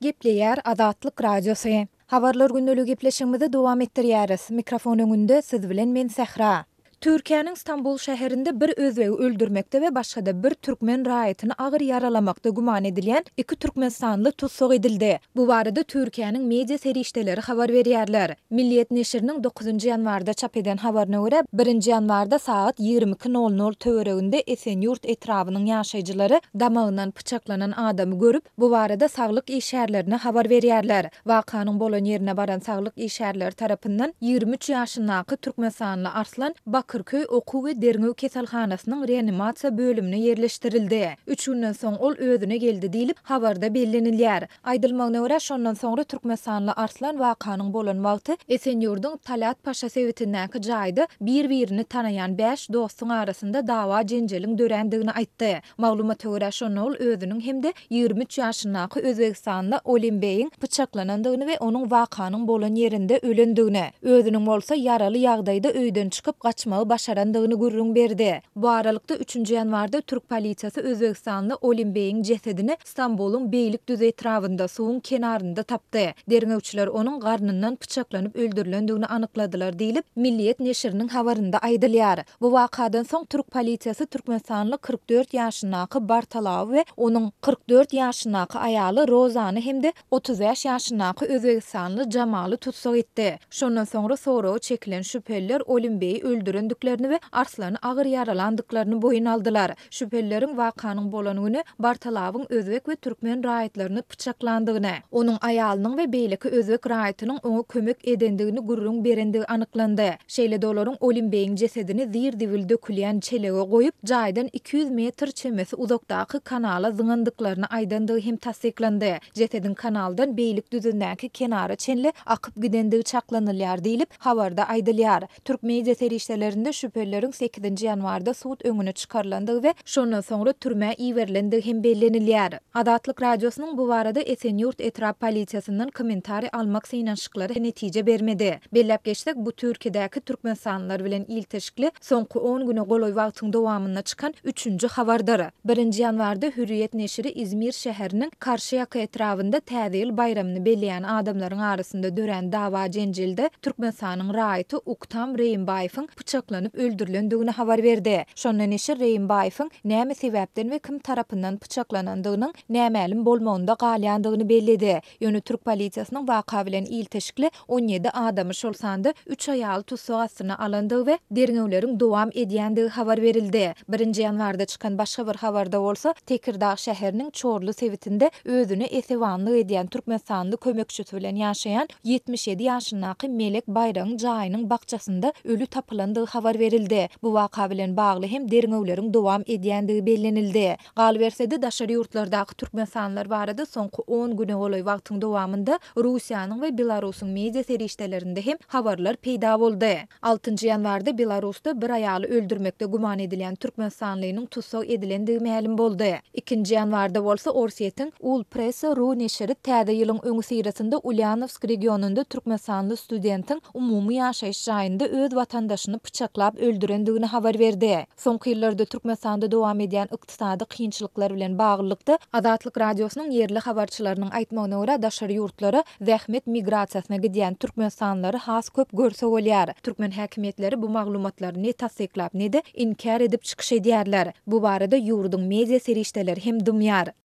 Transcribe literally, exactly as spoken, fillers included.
Gepleyer Azatlyk Radiosu. Habarlar gündölük gepleşigimizi dowam etdirýäris. Mikrofon öňünde siz bilen men Sehra. Türkiýanyň Istanbul şäherinde bir özbegi öldürmekde we başga bir türkmen raýatyny agyr yaralamakda guman edilýän iki türkmenstanly tutsak edildi. Bu barada Türkiýanyň media serişdeleri habar berýärler. Milliýet neşriniň dokuzunçy ýanwarda çap eden habaryna görä, birinji ýanwarda saat ýygrimi iki nol nol töwereginde Esenyurt etrawynyň ýaşaýjylary damagyndan pyçaklanan adamy görüp, bu barada saglyk işgärlerine habar berýärler. Wakanyň bolan ýerine baran saglyk işgärleri tarapyndan ýygrimi üç ýaşyndaky türkmenstanly Arslan Bakırköy Okuw we Derňöw keselhanasynyň reanimasiýa bölümine yerleşdirildi. Üç günden soň ol özüne geldi diýilip habarda bellenilýär. Aýdylmagyna görä şondan soňra türkmenstanly Arslan wakanyň bolan wagty Esenyurdyň Talat Paşa sewitindäki jaýda bir-birini tanaýan beş dostun arasynda dawa jenjeliň dörendigini aýtdy. Maglumata görä şonu ol özüniň hemde ýygrimi üç ýaşyndaky Özbegistanly Olimbegiň pyçaklanandygyny we onuň wakanyň bolan ýerinde ölendigini, özüniň bolsa yaraly ýagdaýda öýden çykyp gaçmagy başarandygyny gürrüň berdi. Bu aralykda üçünçi ýanwarda Türk polisiýasy Özbegistanly Olimbegiň jesedini Istanbul'un Beylik düz etrawynda suwun kenarynda tapdy. Derňewçiler onuň garnyndan pyçaklanyp öldürilendigini anykladylar diýilip Milliýet neşriniň habarynda aýdylýar. Bu wakadan soň Türk polisiýasy Türkmenstanly kırk dört ýaşyndaky Bartalaw we onuň kırk dört ýaşyndaky aýaly Rozany hemde otuz beş ýaşyndaky Özbegistanly Jamaly tutsak etdi. Şondan soňra soragy çekilen şüpheliler Olimbegi öldürendiklerini we Arslany agyr yaralandyklaryny boyun aldylar. Şüphelilerin wakanyň bolan güni Bartalawyň özbek we türkmen raýatlaryny pyçaklandygyny, onuň aýalynyň we beýleki özbek raýatynyň oňa kömek edendigini gurrun berendigi anyklandy. Şeýle dolaryň Olimbegiň jesedini zir dibil dökülýän çelege goýup, jaýdan iki yüz metr çemesi uzakdaky kanala zyňandyklaryny aýdandygy hem tasdiklandy. Jesedin kanaldan beýlik düzündäki kenara çenli akyp gidendigi çaklanylýar diýilip habarda aýdylýar. Türk media serişdelerinde şüphelilerin sekizinci ýanwarda sud öňüne çykarlandygy we şondan soňra türme iýerlendigi hem bellenilýär. Azatlyk radiosynyň bu barada Esenyurt etrap polisiýasyndan kommentari almak synanyşyklary netije bermedi. Bellep geçdik, bu Türkiýedäki türkmenstanlylar bilen ilteşikli soňky on güne goloý wagtyň dowamyna çykan üçünçi habardyr. birinji ýanwarda Hürriyet neşri İzmir şäheriniň Karşıyaka etrawynda täze ýyl bayramyny belleýän adamlaryň arasynda dören dawa jenjilde Türkmenstanyň raýaty Uktam Reýinbaýewiň pyçaklanyp öldürilendigini habar berdi. Şondan neşir Reýinbaýewiň näme sebäpden we kim tarapyndan pyçaklanandygynyň nämälim bolmagynda galýandygyny belledi. Ýöne Türk polisiýasynyň waka bilen ilteşikli on ýedi adamy şolsanda üç aýaly tutsak astyna alandygy we derňewleriň dowam edýändigi habar berildi. birinji ýanwarda çykan başga bir habarda bolsa Tekirdağ şäheriniň Çorlu sewitinde özüni esewanlyk edýän türkmenstanly kömekçisi bilen ýaşaýan ýetmiş ýedi ýaşyndaky Melek Bayraň jaýynyň bakçasynda ölü tapylandygy habar berildi. Bu waka bilen bagly hem derňewleriň dowam edýändigi bellenildi. Galbersede daşary ýurtlardaky türkmenstanlylar barada soňky on güne goloý wagtyň dowamynda Russiýanyň we Belarusyň media serişdelerinde hem habarlar peýda boldy. altıncı ýanwarda Belarusda bir aýaly öldürmekde guman edilýän türkmenstanlynyň tutsak edilendigi ma'lum boldy. ikinji ýanwarda bolsa Orsiýetiň Ul Pressa Ru neşri täze ýylyň öňü syrasynda Ulyanovsk regionunda türkmenstanly studentiň umumy ýaşaýyş jaýynda öz watandaşyny pyçaklap öldürendigini habar berdi. Soňky ýyllarda Türkmenistanda dowam edýän ykdysady kynçylyklar bilen baglykda Azatlyk radiosynyň yerli habarçylarynyň aýtmagyna görä daşary ýurtlary zähmet migrasiýasyna gidýän türkmenstanlary has köp görse bolýar. Türkmen häkimetleri bu maglumatlary ne tasdiklap ne de inkar edip çykyş edýärler. Bu barada ýurduň media serişdeleri hem dymýar.